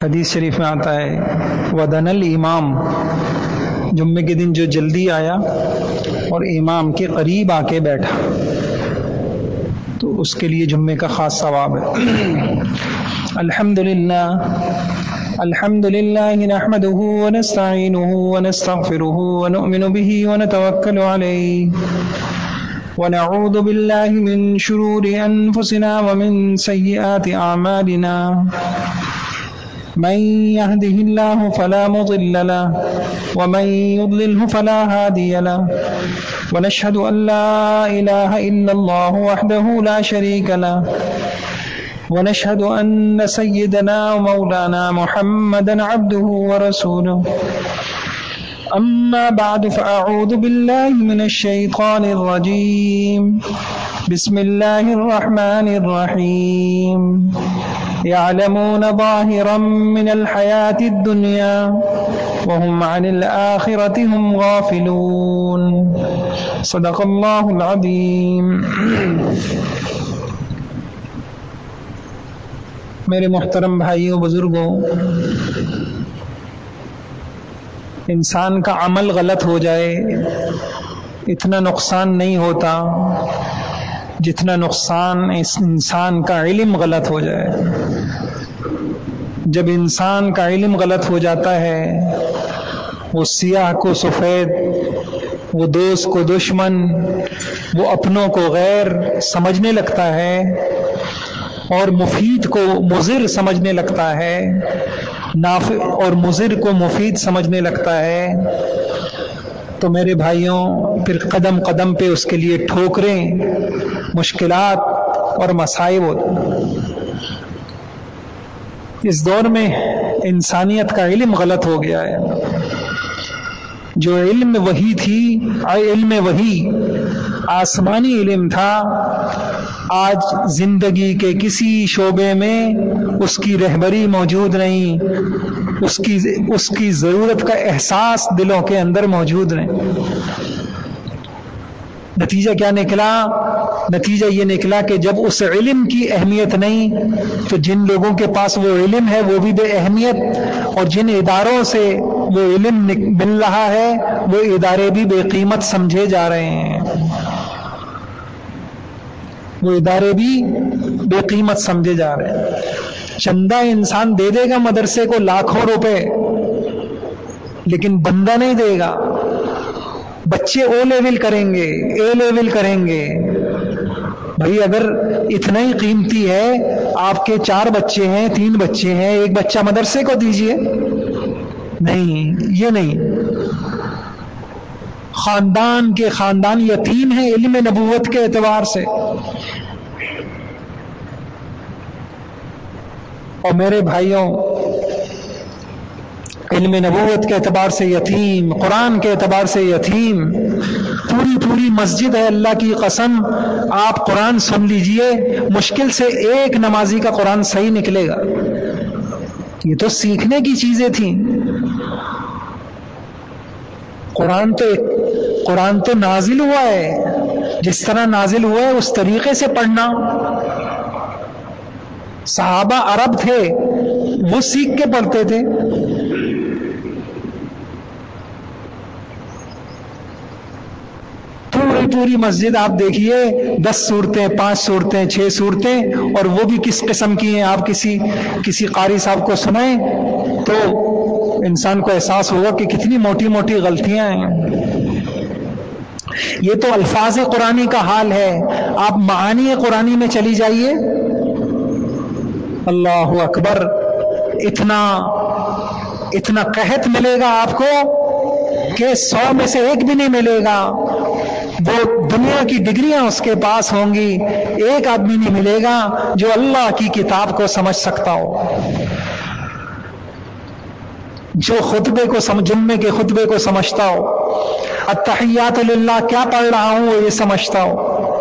حدیث شریف میں آتا ہے ودن الامام، جمعے کے دن جو جلدی آیا اور امام کے قریب آ کے بیٹھا تو اس کے لیے جمعے کا خاص ثواب ہے۔ الحمد للہ نحمده ونستعینه ونستغفره ونؤمن به ونتوکل علیہ ونعوذ باللہ من شرور انفسنا ومن سیئات اعمالنا، من يهده الله فلا مضل له ومن يضلله فلا هادي له، ونشهد أن لا إله إلا الله وحده لا شريك له، ونشهد أن سيدنا ومولانا محمدا عبده ورسوله، أما بعد فأعوذ بالله من الشيطان الرجيم، بسم الله الرحمن الرحيم، يعلمون ظاهرا من الحياة الدنيا وهم عن الآخرة هم غافلون، صدق الله العظيم۔ میرے محترم بھائیوں بزرگوں، انسان کا عمل غلط ہو جائے اتنا نقصان نہیں ہوتا جتنا نقصان اس انسان کا علم غلط ہو جائے۔ جب انسان کا علم غلط ہو جاتا ہے، وہ سیاہ کو سفید، وہ دوست کو دشمن، وہ اپنوں کو غیر سمجھنے لگتا ہے اور مفید کو مضر سمجھنے لگتا ہے، نافع اور مضر کو مفید سمجھنے لگتا ہے، تو میرے بھائیوں پھر قدم قدم پہ اس کے لیے ٹھوکریں، مشکلات اور مصائب ہوتے۔ اس دور میں انسانیت کا علم غلط ہو گیا ہے۔ جو علم وحی تھی، علم وحی آسمانی علم تھا، آج زندگی کے کسی شعبے میں اس کی رہبری موجود نہیں، اس کی ضرورت کا احساس دلوں کے اندر موجود نہیں۔ نتیجہ کیا نکلا؟ نتیجہ یہ نکلا کہ جب اس علم کی اہمیت نہیں تو جن لوگوں کے پاس وہ علم ہے وہ بھی بے اہمیت، اور جن اداروں سے وہ علم مل رہا ہے وہ ادارے بھی بے قیمت سمجھے جا رہے ہیں، وہ ادارے بھی بے قیمت سمجھے جا رہے ہیں۔ چندہ انسان دے دے گا مدرسے کو لاکھوں روپے، لیکن بندہ نہیں دے گا۔ بچے او لیول کریں گے، اے لیول کریں گے۔ بھائی اگر اتنا ہی قیمتی ہے، آپ کے 4 بچے ہیں، 3 بچے ہیں، ایک بچہ مدرسے کو دیجئے۔ نہیں، یہ نہیں۔ خاندان کے خاندان یتیم ہیں علم نبوت کے اعتبار سے۔ اور میرے بھائیوں، علم نبوت کے اعتبار سے یتیم، قرآن کے اعتبار سے یتیم، پوری مسجد ہے، اللہ کی قسم آپ قرآن سن لیجئے، مشکل سے ایک نمازی کا قرآن صحیح نکلے گا۔ یہ تو سیکھنے کی چیزیں تھیں۔ قرآن تو نازل ہوا ہے، جس طرح نازل ہوا ہے اس طریقے سے پڑھنا۔ صحابہ عرب تھے، وہ سیکھ کے پڑھتے تھے۔ پوری مسجد آپ دیکھیے، 10 صورتیں، 5 صورتیں، 6 صورتیں، اور وہ بھی کس قسم کی ہیں۔ آپ کسی قاری صاحب کو سنائیں تو انسان کو احساس ہوگا کہ کتنی موٹی موٹی غلطیاں ہیں۔ یہ تو الفاظ قرآنی کا حال ہے۔ آپ معانی قرآنی میں چلی جائیے، اللہ اکبر، اتنا قحط ملے گا آپ کو کہ 100 میں سے 1 بھی نہیں ملے گا۔ وہ دنیا کی ڈگریاں اس کے پاس ہوں گی، ایک آدمی نہیں ملے گا جو اللہ کی کتاب کو سمجھ سکتا ہو، جو جمعے کے خطبے کو سمجھتا ہو، التحیات للہ کیا پڑھ رہا ہوں وہ یہ سمجھتا ہو۔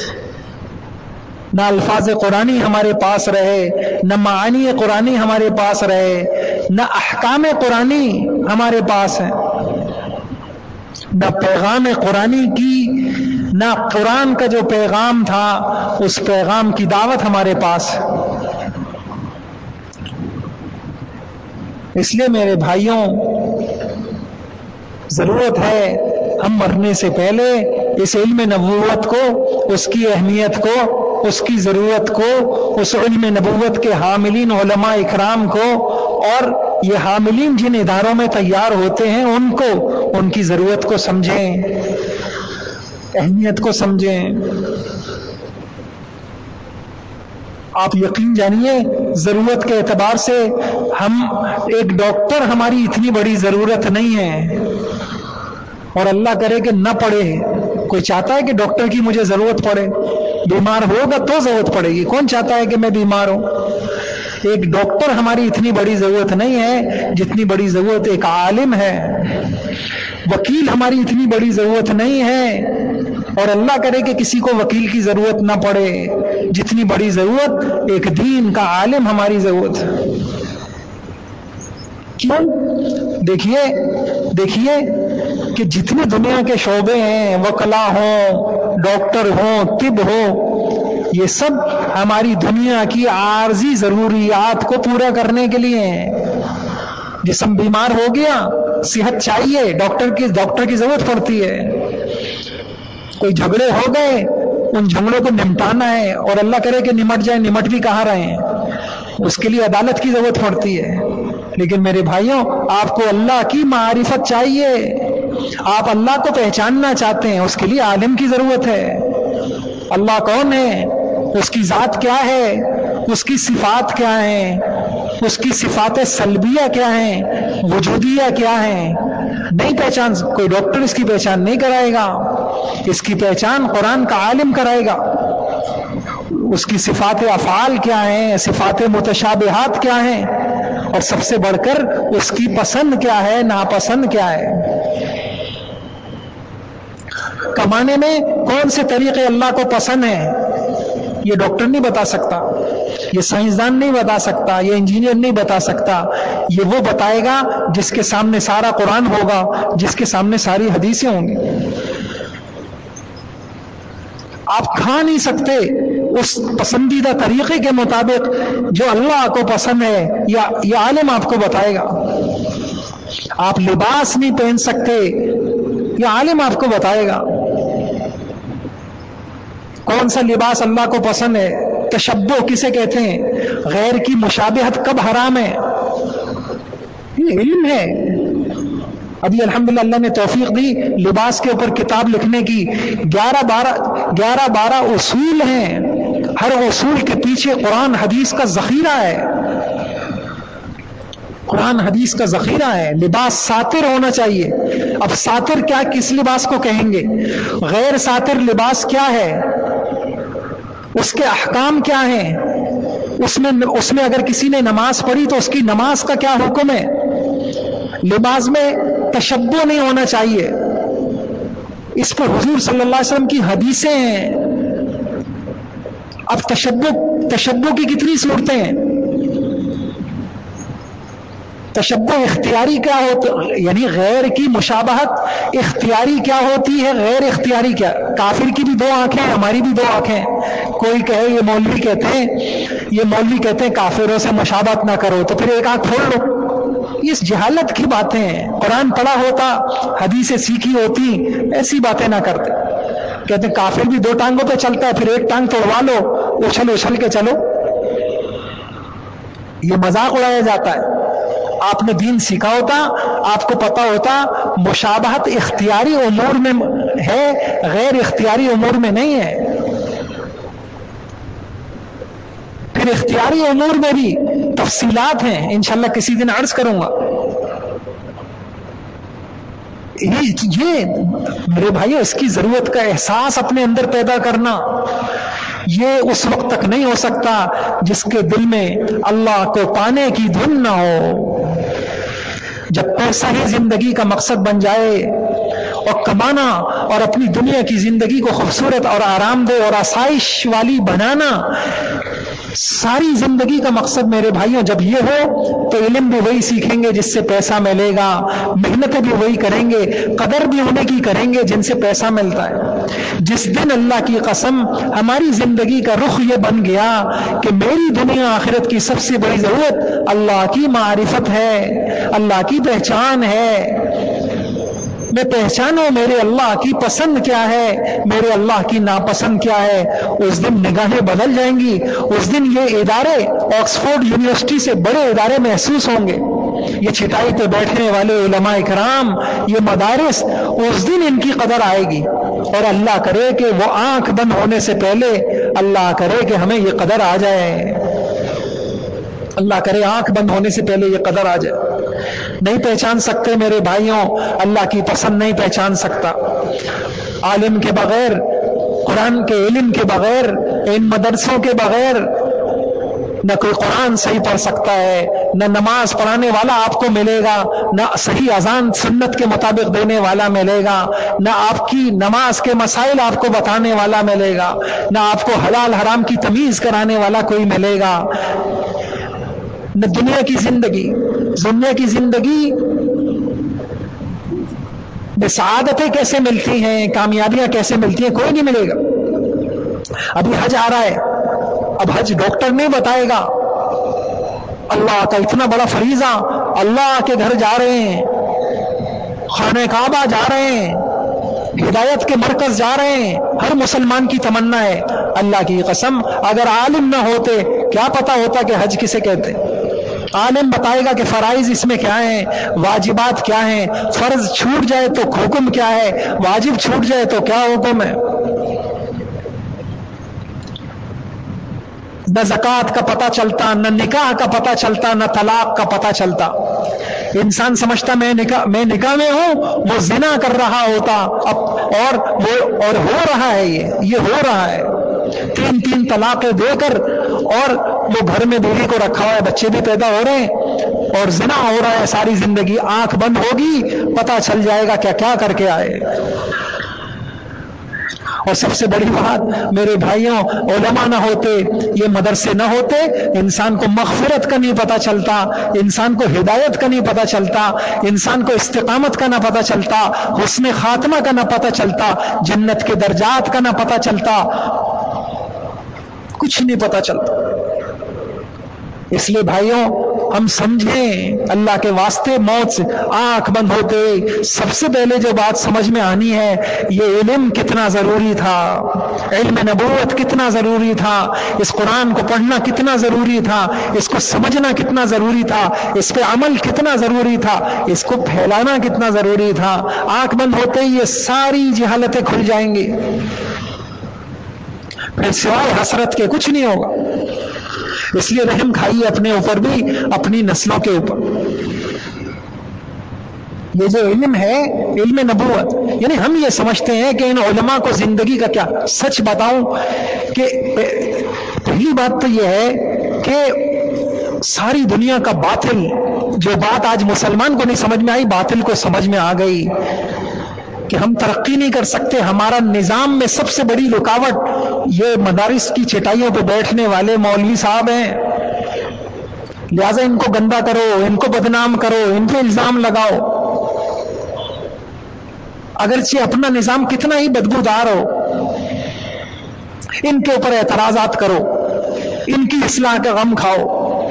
نہ الفاظ قرآنی ہمارے پاس رہے، نہ معانی قرآنی ہمارے پاس رہے، نہ احکام قرآنی ہمارے پاس ہیں، نہ پیغام قرآنی کی، نہ قرآن کا جو پیغام تھا اس پیغام کی دعوت ہمارے پاس ہے۔ اس لیے میرے بھائیوں، ضرورت ہے ہم مرنے سے پہلے اس علم نبوت کو، اس کی اہمیت کو، اس کی ضرورت کو، اس علم نبوت کے حاملین علماء اکرام کو، اور یہ حاملین جن اداروں میں تیار ہوتے ہیں ان کو، ان کی ضرورت کو سمجھیں، اہمیت کو سمجھیں۔ آپ یقین جانیے ضرورت کے اعتبار سے ہم ایک ڈاکٹر ہماری اتنی بڑی ضرورت نہیں ہے، اور اللہ کرے کہ نہ پڑے۔ کوئی چاہتا ہے کہ ڈاکٹر کی مجھے ضرورت پڑے؟ بیمار ہوگا تو ضرورت پڑے گی، کون چاہتا ہے کہ میں بیمار ہوں؟ ایک ڈاکٹر ہماری اتنی بڑی ضرورت نہیں ہے جتنی بڑی ضرورت ایک عالم ہے۔ وکیل ہماری اتنی بڑی ضرورت نہیں ہے، اور اللہ کرے کہ کسی کو وکیل کی ضرورت نہ پڑے، جتنی بڑی ضرورت ایک دین کا عالم ہماری ضرورت ہے۔ کیوں؟ دیکھیے کہ جتنے دنیا کے شعبے ہیں، وکلا ہوں، ڈاکٹر ہوں، طب ہو، یہ سب ہماری دنیا کی عارضی ضروریات کو پورا کرنے کے لیے ہیں۔ جسم بیمار ہو گیا، صحت چاہیے، ڈاکٹر کی ضرورت پڑتی ہے۔ کوئی جھگڑے ہو گئے، ان جھگڑوں کو نمٹانا ہے، اور اللہ کرے کہ نمٹ جائے، نمٹ بھی کہاں رہے ہیں، اس کے لیے عدالت کی ضرورت پڑتی ہے۔ لیکن میرے بھائیوں، آپ کو اللہ کی معرفت چاہیے، آپ اللہ کو پہچاننا چاہتے ہیں، اس کے لیے عالم کی ضرورت ہے۔ اللہ کون ہے، اس کی ذات کیا ہے، اس کی صفات کیا ہیں، اس کی صفات سلبیہ کیا ہیں، وجودیہ کیا ہیں، نہیں پہچان، کوئی ڈاکٹر اس کی پہچان نہیں کرائے گا، اس کی پہچان قرآن کا عالم کرائے گا۔ اس کی صفات افعال کیا ہیں، صفات متشابہات کیا ہیں، اور سب سے بڑھ کر اس کی پسند کیا ہے، ناپسند کیا ہے۔ کمانے میں کون سے طریقے اللہ کو پسند ہیں، یہ ڈاکٹر نہیں بتا سکتا، یہ سائنسدان نہیں بتا سکتا، یہ انجینئر نہیں بتا سکتا، یہ وہ بتائے گا جس کے سامنے سارا قرآن ہوگا، جس کے سامنے ساری حدیثیں ہوں گی۔ آپ کھا نہیں سکتے اس پسندیدہ طریقے کے مطابق جو اللہ کو پسند ہے، یہ عالم آپ کو بتائے گا۔ آپ لباس نہیں پہن سکتے، یہ عالم آپ کو بتائے گا۔ کون سا لباس اللہ کو پسند ہے، تشبہ کسے کہتے ہیں، غیر کی مشابہت کب حرام ہے، یہ علم ہے۔ ابھی الحمدللہ اللہ نے توفیق دی، لباس کے اوپر کتاب لکھنے کی 11-12 اصول ہیں، ہر اصول کے پیچھے قرآن حدیث کا ذخیرہ ہے، قرآن حدیث کا ذخیرہ ہے۔ لباس ساتر ہونا چاہیے۔ اب ساتر کیا، کس لباس کو کہیں گے، غیر ساتر لباس کیا ہے، اس کے احکام کیا ہیں، اس میں اگر کسی نے نماز پڑھی تو اس کی نماز کا کیا حکم ہے۔ لباس میں تشبہ نہیں ہونا چاہیے، اس پر حضور صلی اللہ علیہ وسلم کی حدیثیں ہیں۔ اب تشبہ کی کتنی صورتیں ہیں، تشبہ اختیاری کیا ہوتا، یعنی غیر کی مشابہت اختیاری کیا ہوتی ہے، غیر اختیاری کیا۔ کافر کی بھی 2 آنکھیں، ہماری بھی 2 آنکھیں۔ کوئی کہے یہ مولوی کہتے ہیں کافروں سے مشابہت نہ کرو، تو پھر ایک آنکھ پھوڑ لو۔ یہ جہالت کی باتیں ہیں، قرآن پڑھا ہوتا، حدیثیں سیکھی ہوتی، ایسی باتیں نہ کرتے۔ کہتے ہیں کافر بھی 2 ٹانگوں پہ چلتا ہے، پھر ایک ٹانگ توڑوا لو، اچھل کے چلو، یہ مذاق اڑایا جاتا ہے۔ آپ نے دین سیکھا ہوتا، آپ کو پتا ہوتا مشابہت اختیاری امور میں ہے، غیر اختیاری امور میں نہیں ہے۔ پھر اختیاری امور میں بھی تفصیلات ہیں، انشاءاللہ کسی دن عرض کروں گا۔ یہ میرے بھائیو، اس کی ضرورت کا احساس اپنے اندر پیدا کرنا، یہ اس وقت تک نہیں ہو سکتا جس کے دل میں اللہ کو پانے کی دھن نہ ہو۔ جب پیسہ ہی زندگی کا مقصد بن جائے، اور کمانا اور اپنی دنیا کی زندگی کو خوبصورت اور آرام دہ اور آسائش والی بنانا ساری زندگی کا مقصد میرے بھائیوں جب یہ ہو تو علم بھی وہی سیکھیں گے جس سے پیسہ ملے گا، محنتیں بھی وہی کریں گے، قدر بھی انہیں کی کریں گے جن سے پیسہ ملتا ہے۔ جس دن اللہ کی قسم ہماری زندگی کا رخ یہ بن گیا کہ میری دنیا آخرت کی سب سے بڑی ضرورت اللہ کی معرفت ہے، اللہ کی پہچان ہے، میں پہچانوں میرے اللہ کی پسند کیا ہے، میرے اللہ کی ناپسند کیا ہے، اس دن نگاہیں بدل جائیں گی۔ اس دن یہ ادارے آکسفورڈ یونیورسٹی سے بڑے ادارے محسوس ہوں گے، یہ چھٹائی پہ بیٹھنے والے علماء کرام، یہ مدارس، اس دن ان کی قدر آئے گی۔ اور اللہ کرے کہ وہ آنکھ بند ہونے سے پہلے، اللہ کرے کہ ہمیں یہ قدر آ جائے، اللہ کرے آنکھ بند ہونے سے پہلے یہ قدر آ جائے۔ نہیں پہچان سکتے میرے بھائیوں، اللہ کی پسند نہیں پہچان سکتا۔ عالم کے بغیر، قرآن کے علم کے بغیر، ان مدرسوں کے بغیر نہ کوئی قرآن صحیح پڑھ سکتا ہے، نہ نماز پڑھانے والا آپ کو ملے گا، نہ صحیح اذان سنت کے مطابق دینے والا ملے گا، نہ آپ کی نماز کے مسائل آپ کو بتانے والا ملے گا، نہ آپ کو حلال حرام کی تمیز کرانے والا کوئی ملے گا، نہ دنیا کی زندگی میں سعادتیں کیسے ملتی ہیں، کامیابیاں کیسے ملتی ہیں، کوئی نہیں ملے گا۔ ابھی حج آ رہا ہے، اب حج ڈاکٹر نہیں بتائے گا، اللہ کا اتنا بڑا فریضہ، اللہ کے گھر جا رہے ہیں، خانہ کعبہ جا رہے ہیں، ہدایت کے مرکز جا رہے ہیں، ہر مسلمان کی تمنا ہے۔ اللہ کی قسم اگر عالم نہ ہوتے کیا پتا ہوتا کہ حج کسے کہتے ہیں۔ عالم بتائے گا کہ فرائض اس میں کیا ہیں، واجبات کیا ہیں، فرض چھوٹ جائے تو حکم کیا ہے، واجب چھوٹ جائے تو کیا حکم ہے۔ نہ زکوٰۃ کا پتہ چلتا، نہ نکاح کا پتہ چلتا، نہ طلاق کا پتہ چلتا۔ انسان سمجھتا میں نکاح میں ہوں، وہ زنا کر رہا ہوتا، اور ہو رہا ہے، یہ ہو رہا ہے، 3 طلاقیں دے کر، اور وہ گھر میں بیوی کو رکھا ہوا ہے، بچے بھی پیدا ہو رہے ہیں، اور زنا ہو رہا ہے ساری زندگی۔ آنکھ بند ہوگی پتہ چل جائے گا کیا کیا کر کے آئے۔ اور سب سے بڑی بات میرے بھائیوں، علماء نہ ہوتے، یہ مدرسے نہ ہوتے، انسان کو مغفرت کا نہیں پتہ چلتا، انسان کو ہدایت کا نہیں پتہ چلتا، انسان کو استقامت کا نہ پتہ چلتا، حسن خاتمہ کا نہ پتہ چلتا، جنت کے درجات کا نہ پتہ چلتا، کچھ نہیں پتہ چلتا۔ اس لیے بھائیوں ہم سمجھیں، اللہ کے واسطے موت سے آنکھ بند ہوتے سب سے پہلے جو بات سمجھ میں آنی ہے، یہ علم کتنا ضروری تھا، علم نبوت کتنا ضروری تھا، اس قرآن کو پڑھنا کتنا ضروری تھا، اس کو سمجھنا کتنا ضروری تھا، اس پہ عمل کتنا ضروری تھا، اس کو پھیلانا کتنا ضروری تھا۔ آنکھ بند ہوتے ہی یہ ساری جہالتیں کھل جائیں گی، پھر سوائے حسرت کے کچھ نہیں ہوگا۔ اس لیے رحم کھائیے اپنے اوپر بھی، اپنی نسلوں کے اوپر۔ یہ جو علم ہے، علم نبوت، یعنی ہم یہ سمجھتے ہیں کہ ان علماء کو زندگی کا کیا، سچ بتاؤں کہ پہلی بات تو یہ ہے کہ ساری دنیا کا باطل، جو بات آج مسلمان کو نہیں سمجھ میں آئی، باطل کو سمجھ میں آ گئی کہ ہم ترقی نہیں کر سکتے، ہمارا نظام میں سب سے بڑی رکاوٹ یہ مدارس کی چٹائیوں پہ بیٹھنے والے مولوی صاحب ہیں، لہذا ان کو گندا کرو، ان کو بدنام کرو، ان پہ الزام لگاؤ، اگرچہ اپنا نظام کتنا ہی بدبودار ہو، ان کے اوپر اعتراضات کرو، ان کی اصلاح کا غم کھاؤ۔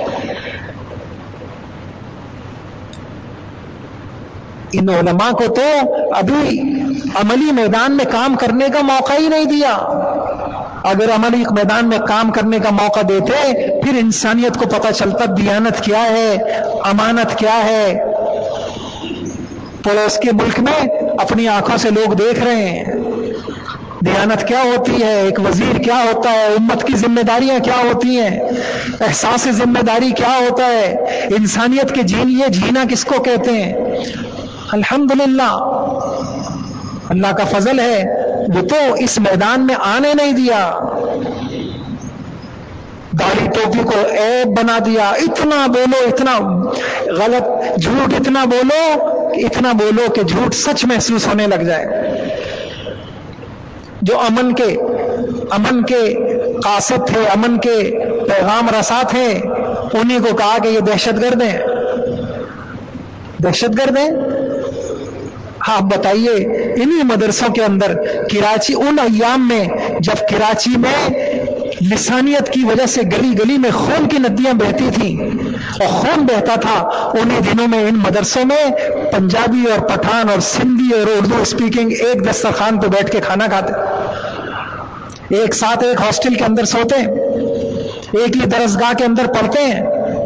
ان علماء کو تو ابھی عملی میدان میں کام کرنے کا موقع ہی نہیں دیا۔ اگر عملی میدان میں کام کرنے کا موقع دیتے پھر انسانیت کو پتہ چلتا دیانت کیا ہے، امانت کیا ہے۔ پڑوس کے ملک میں اپنی آنکھوں سے لوگ دیکھ رہے ہیں دیانت کیا ہوتی ہے، ایک وزیر کیا ہوتا ہے، امت کی ذمہ داریاں کیا ہوتی ہیں، احساس ذمہ داری کیا ہوتا ہے، انسانیت کے یہ جینا کس کو کہتے ہیں۔ الحمدللہ اللہ کا فضل ہے، وہ تو اس میدان میں آنے نہیں دیا، داڑھی ٹوپی کو عیب بنا دیا، اتنا بولو، اتنا غلط جھوٹ، اتنا بولو کہ جھوٹ سچ محسوس ہونے لگ جائے۔ جو امن کے قاصد تھے، امن کے پیغام رساں تھے انہیں کو کہا کہ یہ دہشت گرد ہیں. دہشت گرد ہیں؟ آپ بتائیے انہی مدرسوں کے اندر کراچی ان ایام میں جب کراچی میں لسانیت کی وجہ سے گلی گلی میں خون کی ندیاں بہتی تھیں اور خون بہتا تھا، انہی دنوں میں ان مدرسوں میں پنجابی اور پٹھان اور سندھی اور اردو اسپیکنگ ایک دسترخوان پہ بیٹھ کے کھانا کھاتے، ایک ساتھ ایک ہاسٹل کے اندر سوتے ہیں، ایک ہی درسگاہ کے اندر پڑھتے ہیں.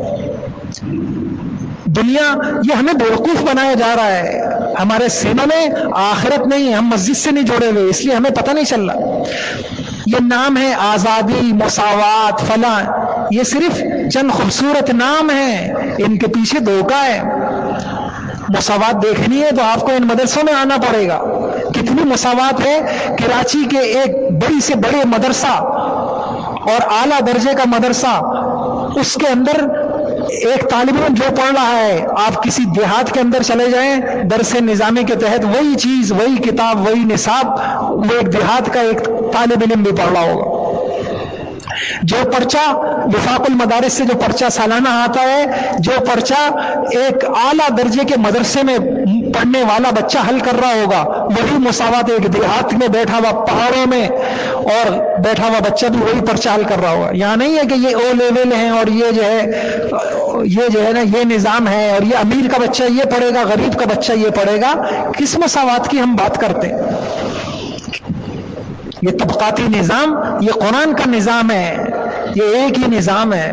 دنیا یہ ہمیں بیوقوف بنایا جا رہا ہے. ہمارے سینوں میں آخرت نہیں ہے، ہم مسجد سے نہیں جڑے ہوئے، اس لیے ہمیں پتہ نہیں چل رہا. یہ نام ہے آزادی، مساوات، فلاں، یہ صرف چند خوبصورت نام ہیں، ان کے پیچھے دھوکہ ہے. مساوات دیکھنی ہے تو آپ کو ان مدرسوں میں آنا پڑے گا. کتنی مساوات ہے. کراچی کے ایک بڑی سے بڑے مدرسہ اور اعلیٰ درجے کا مدرسہ، اس کے اندر ایک طالب علم جو پڑھ رہا ہے، آپ کسی دیہات کے اندر چلے جائیں، درس نظامی کے تحت وہی چیز، وہی کتاب، وہی نصاب، وہ ایک دیہات کا ایک طالب علم بھی پڑھ رہا ہوگا. جو پرچہ وفاق المدارس سے جو پرچہ سالانہ آتا ہے، جو پرچہ ایک اعلیٰ درجے کے مدرسے میں پڑھنے والا بچہ حل کر رہا ہوگا، وہی مساوات ایک دیہات میں بیٹھا ہوا پہاڑوں میں اور بیٹھا ہوا بچہ بھی وہی پرچہ حل کر رہا ہوگا. یہاں نہیں ہے کہ یہ او لیول ہیں اور یہ جو ہے نا یہ نظام ہے اور یہ امیر کا بچہ یہ پڑھے گا، غریب کا بچہ یہ پڑھے گا. کس مساوات کی ہم بات کرتے ہیں؟ یہ طبقاتی نظام، یہ قرآن کا نظام ہے، یہ ایک ہی نظام ہے.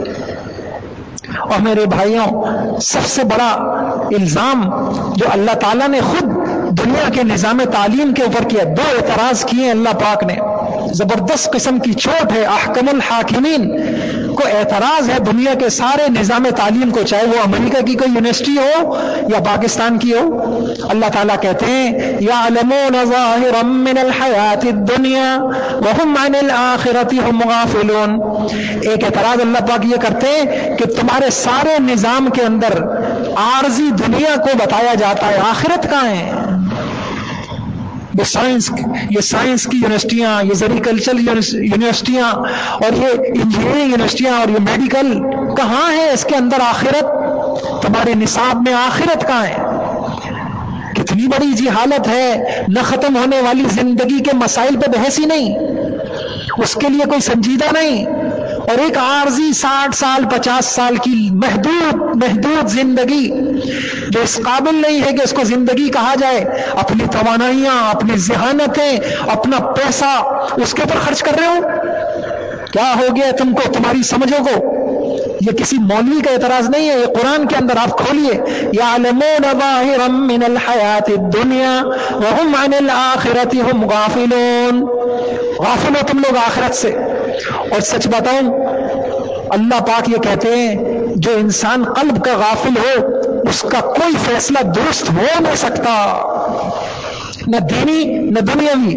اور میرے بھائیوں، سب سے بڑا الزام جو اللہ تعالیٰ نے خود دنیا کے نظام تعلیم کے اوپر کیا، دو اعتراض کیے اللہ پاک نے، زبردست قسم کی چوٹ ہے. احکم الحاکمین کو اعتراض ہے دنیا کے سارے نظام تعلیم کو، چاہے وہ امریکہ کی کوئی یونیورسٹی ہو یا پاکستان کی ہو. اللہ تعالیٰ کہتے ہیں یعلمون ظاہرا من الحیات الدنیا وهم عن الآخرۃ هم غافلون. ایک اعتراض اللہ پاک یہ کرتے ہیں کہ تمہارے سارے نظام کے اندر عارضی دنیا کو بتایا جاتا ہے، آخرت کہاں ہے؟ یہ سائنس کی یونیورسٹیاں، یہ سیریکلچر یونیورسٹیاں اور یہ انجینئرنگ یونیورسٹیاں اور یہ میڈیکل، کہاں ہے اس کے اندر آخرت؟ تمہارے نصاب میں آخرت کہاں ہے؟ کتنی بڑی جہالت ہے. نہ ختم ہونے والی زندگی کے مسائل پہ بحث ہی نہیں، اس کے لیے کوئی سنجیدہ نہیں، اور ایک عارضی 60 سال 50 سال کی محدود زندگی جو اس قابل نہیں ہے کہ اس کو زندگی کہا جائے. اپنی توانائیاں، اپنی ذہانتیں، اپنا پیسہ اس کے اوپر خرچ کر رہے ہو. کیا ہو گیا تم کو، تمہاری سمجھوں کو؟ یہ کسی مولوی کا اعتراض نہیں ہے، یہ قرآن کے اندر آپ کھولیے. یعلمون ظاہرا من الحیات الدنیا وهم عن الآخرۃ هم غافلون. غافل ہو تم لوگ آخرت سے. اور سچ بتاؤں، اللہ پاک یہ کہتے ہیں جو انسان قلب کا غافل ہو اس کا کوئی فیصلہ درست ہو نہیں سکتا، نہ دینی نہ دنیاوی.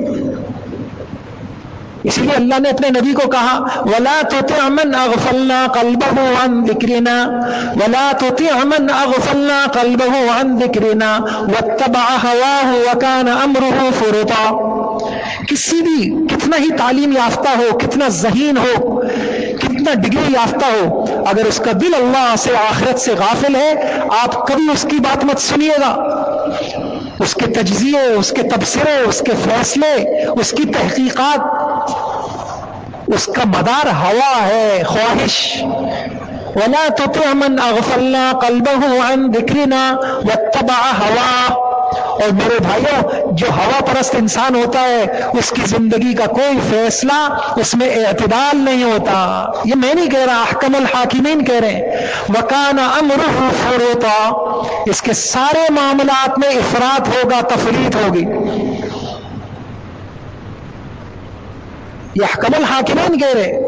اس لیے اللہ نے اپنے نبی کو کہا وَلَا تُطِعْ مَنْ أَغْفَلْنَا قَلْبَهُ عَنْ ذِكْرِنَا وَلَا تُطِعْ مَنْ أَغْفَلْنَا قَلْبَهُ عَنْ ذِكْرِنَا وَاتَّبَعَ هَوَاهُ وَكَانَ أَمْرُهُ فُرُطًا. کسی بھی کتنا ہی تعلیم یافتہ ہو، کتنا ذہین ہو، کتنا ڈگری یافتہ ہو، اگر اس کا دل اللہ سے آخرت سے غافل ہے، آپ کبھی اس کی بات مت سنیے گا. اس کے تجزیے، اس کے تبصرے، اس کے فیصلے، اس کی تحقیقات، اس کا مدار ہوا ہے، خواہش. وَلَا تُطِعْ مَنْ أَغْفَلْنَا قَلْبَهُ عَنْ ذِكْرِنَا وَاتَّبَعَ هَوَاهُ. اور میرے بھائیوں، جو ہوا پرست انسان ہوتا ہے اس کی زندگی کا کوئی فیصلہ اس میں اعتدال نہیں ہوتا. یہ میں نہیں کہہ رہا، احکم الحاکمین کہہ رہے ہیں. وَكَانَ أَمْرُهُ فُرُطًا. اس کے سارے معاملات میں افراط ہوگا، تفریط ہوگی. یہ احکم الحاکمین کہہ رہے.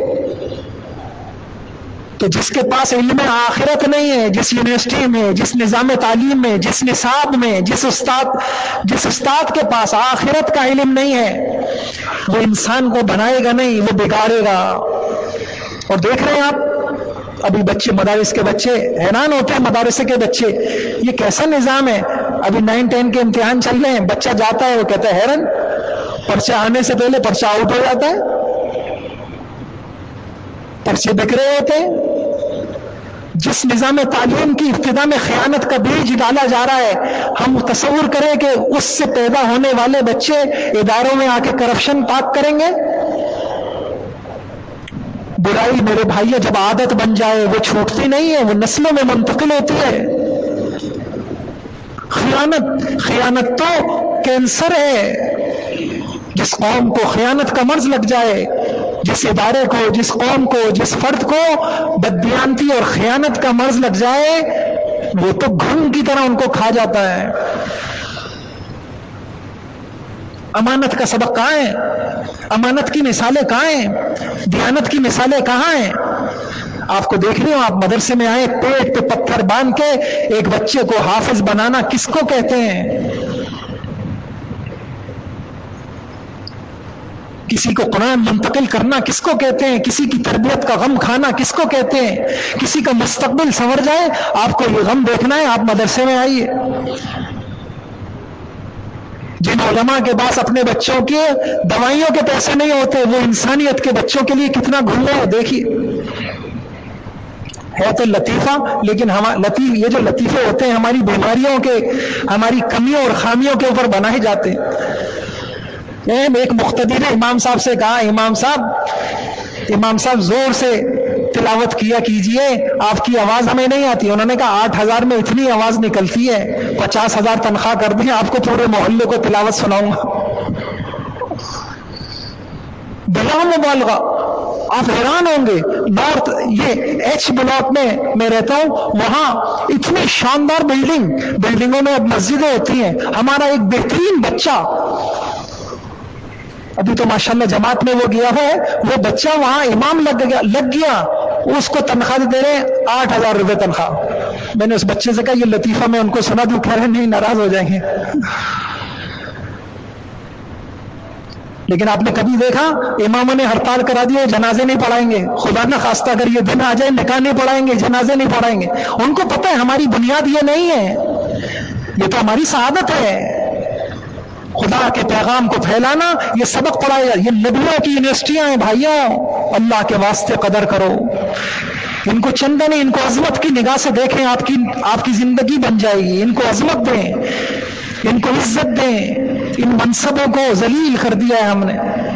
تو جس کے پاس علم آخرت نہیں ہے، جس یونیورسٹی میں، جس نظام تعلیم میں، جس نصاب میں، جس استاد کے پاس آخرت کا علم نہیں ہے، وہ انسان کو بنائے گا نہیں، وہ بگاڑے گا. اور دیکھ رہے ہیں آپ ابھی بچے، مدارس کے بچے حیران ہوتے ہیں. مدارس کے بچے، یہ کیسا نظام ہے؟ ابھی 9-10 کے امتحان چل رہے ہیں، بچہ جاتا ہے، وہ کہتا ہے حیران، پرچہ آنے سے پہلے پرچہ آؤٹ ہو جاتا ہے. پرچے بک رہے ہوتے ہیں. جس نظام تعلیم کی ابتدا میں خیانت کا بیج ڈالا جا رہا ہے، ہم تصور کریں کہ اس سے پیدا ہونے والے بچے اداروں میں آ کے کرپشن پاک کریں گے. برائی میرے بھائیو جب عادت بن جائے وہ چھوٹتی نہیں ہے، وہ نسلوں میں منتقل ہوتی ہے. خیانت تو کینسر ہے. جس قوم کو خیانت کا مرض لگ جائے، جس ادارے کو، جس قوم کو، جس فرد کو بددیانتی اور خیانت کا مرض لگ جائے، وہ تو گھن کی طرح ان کو کھا جاتا ہے. امانت کا سبق کہاں ہے؟ امانت کی مثالیں کہاں ہیں؟ دیانت کی مثالیں کہاں ہیں؟ آپ کو دیکھ رہے ہو، آپ مدرسے میں آئے، پیٹ پہ پتھر باندھ کے ایک بچے کو حافظ بنانا کس کو کہتے ہیں؟ کسی کو قرآن منتقل کرنا کس کو کہتے ہیں؟ کسی کی تربیت کا غم کھانا کس کو کہتے ہیں؟ کسی کا مستقبل سنور جائے، آپ کو یہ غم دیکھنا ہے، آپ مدرسے میں آئیے. جن علماء کے پاس اپنے بچوں کے دوائیوں کے پیسے نہیں ہوتے، وہ انسانیت کے بچوں کے لیے کتنا گھوم رہے ہیں. دیکھیے، ہے تو لطیفہ، لیکن یہ جو لطیفے ہوتے ہیں ہماری بیماریوں کے، ہماری کمیوں اور خامیوں کے اوپر بنائے جاتے ہیں. ایک مقتدی نے امام صاحب سے کہا، امام صاحب زور سے تلاوت کیا کیجئے، آپ کی آواز ہمیں نہیں آتی. انہوں نے کہا 8,000 میں اتنی آواز نکلتی ہے، 50,000 تنخواہ کر دیں، آپ کو پورے محلے کو تلاوت سناؤں گا. بلا مبالغہ آپ حیران ہوں گے. نارتھ یہ ایچ بلاک میں رہتا ہوں، وہاں اتنی شاندار بلڈنگوں میں اب مسجدیں ہوتی ہیں. ہمارا ایک بہترین بچہ، ابھی تو ماشاءاللہ جماعت میں وہ گیا ہے، وہ بچہ وہاں امام لگ گیا، اس کو تنخواہ دے رہے ہیں 8,000 روپے تنخواہ. میں نے اس بچے سے کہا یہ لطیفہ میں ان کو سنا دوں، کہہ رہے نہیں، ناراض ہو جائیں گے. لیکن آپ نے کبھی دیکھا اماموں نے ہڑتال کرا دی، جنازے نہیں پڑھائیں گے، خدا نہ خواستہ اگر یہ دن آ جائے نکاح نہیں پڑھائیں گے، جنازے نہیں پڑھائیں گے. ان کو پتہ ہے ہماری بنیاد یہ نہیں ہے، یہ تو ہماری سعادت ہے. خدا کے پیغام کو پھیلانا، یہ سبق پڑھایا، یہ نبیوں کی یونیورسٹیاں ہیں بھائیوں. اللہ کے واسطے قدر کرو، ان کو چندہ نہیں، ان کو عظمت کی نگاہ سے دیکھیں، آپ کی زندگی بن جائے گی. ان کو عظمت دیں، ان کو عزت دیں. ان منصبوں کو ذلیل کر دیا ہے ہم نے.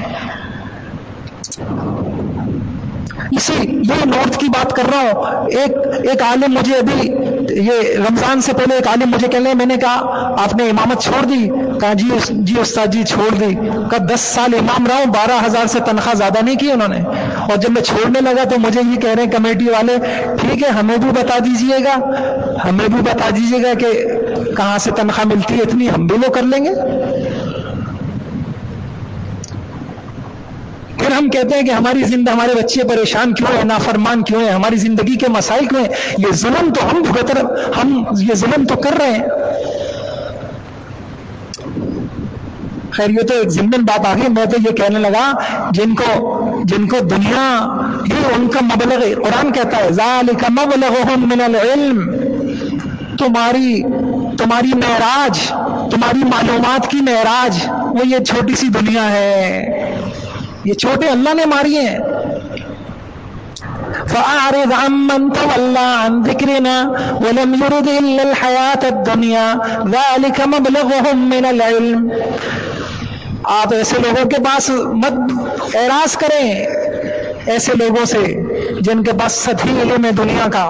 یہ نارتھ کی بات کر رہا ہوں. ایک عالم مجھے ابھی یہ رمضان سے پہلے ایک عالم مجھے کہنے، میں نے کہا آپ نے امامت چھوڑ دی؟ کہا جی استاد جی چھوڑ دی. کہا 10 سال امام رہا ہوں، 12,000 سے تنخواہ زیادہ نہیں کی انہوں نے. اور جب میں چھوڑنے لگا تو مجھے یہ کہہ رہے ہیں کمیٹی والے، ٹھیک ہے ہمیں بھی بتا دیجئے گا کہ کہاں سے تنخواہ ملتی ہے اتنی، ہم بھی وہ کر لیں گے. پھر ہم کہتے ہیں کہ ہمارے بچے پریشان کیوں ہیں، نافرمان کیوں ہیں، ہماری زندگی کے مسائل کیوں ہیں. یہ ظلم تو ہم یہ ظلم تو کر رہے ہیں. خیر یہ تو ایک ضمن بات آ گئی. میں تو یہ کہنے لگا جن کو دنیا ہی ان کا مبلغ، قرآن کہتا ہے ذالک مبلغہم من العلم، تمہاری معراج، تمہاری معلومات کی معراج وہ یہ چھوٹی سی دنیا ہے. یہ چھوٹے اللہ نے ماری ہیں. فَأَعْرِضْ عَمَّنْ تَوَلَّى عَنْ ذِكْرِنَا وَلَمْ يُرِدْ إِلَّا الْحَيَاةَ الدُّنْيَا ذَلِكَ مَبْلَغُهُمْ مِنَ الْعِلْمِ. آپ ایسے لوگوں کے پاس مت اعراض کریں، ایسے لوگوں سے جن کے پاس سطحی علم ہے دنیا کا،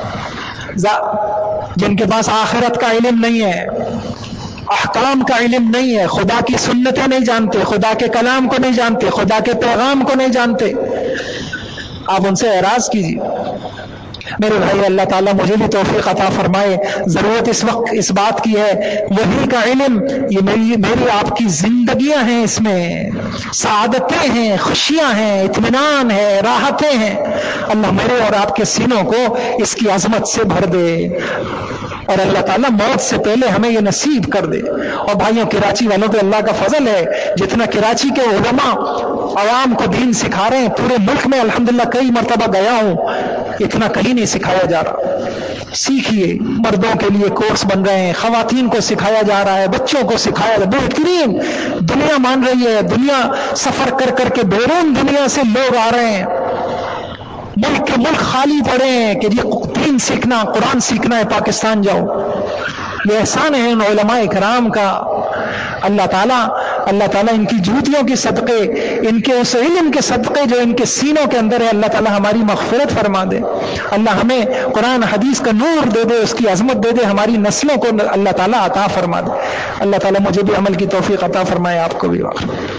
جن کے پاس آخرت کا علم نہیں ہے، احکام کا علم نہیں ہے، خدا کی سنتیں نہیں جانتے، خدا کے کلام کو نہیں جانتے، خدا کے پیغام کو نہیں جانتے. آپ ان سے اعراض کیجیے. میرے بھائی اللہ تعالیٰ مجھے بھی توفیق عطا فرمائے. ضرورت اس وقت اس بات کی ہے، وہی کا علم یہ میری آپ کی زندگیاں ہیں، اس میں سعادتیں ہیں، خوشیاں ہیں، اطمینان ہے، راحتیں ہیں. اللہ میرے اور آپ کے سینوں کو اس کی عظمت سے بھر دے، اور اللہ تعالیٰ موت سے پہلے ہمیں یہ نصیب کر دے. اور بھائیوں کراچی والوں پہ اللہ کا فضل ہے، جتنا کراچی کے علماء عوام کو دین سکھا رہے ہیں، پورے ملک میں الحمدللہ کئی مرتبہ گیا ہوں، اتنا کہیں نہیں سکھایا جا رہا. سیکھیے، مردوں کے لیے کورس بن رہے ہیں، خواتین کو سکھایا جا رہا ہے، بچوں کو سکھایا جا رہا ہے. بہترین دنیا مان رہی ہے، دنیا سفر کر کر کے بیرون دنیا سے لوگ آ رہے ہیں. ملک کے ملک خالی پڑے ہیں کہ یہ دین سیکھنا، قرآن سیکھنا ہے، پاکستان جاؤ. یہ احسان ہے ان علماء کرام کا. اللہ تعالیٰ ان کی جوتیوں کے صدقے، ان کے اس علم کے صدقے جو ان کے سینوں کے اندر ہے، اللہ تعالیٰ ہماری مغفرت فرما دے. اللہ ہمیں قرآن حدیث کا نور دے دے، اس کی عظمت دے دے، ہماری نسلوں کو اللہ تعالیٰ عطا فرما دے. اللہ تعالیٰ مجھے بھی عمل کی توفیق عطا فرمائے، آپ کو بھی.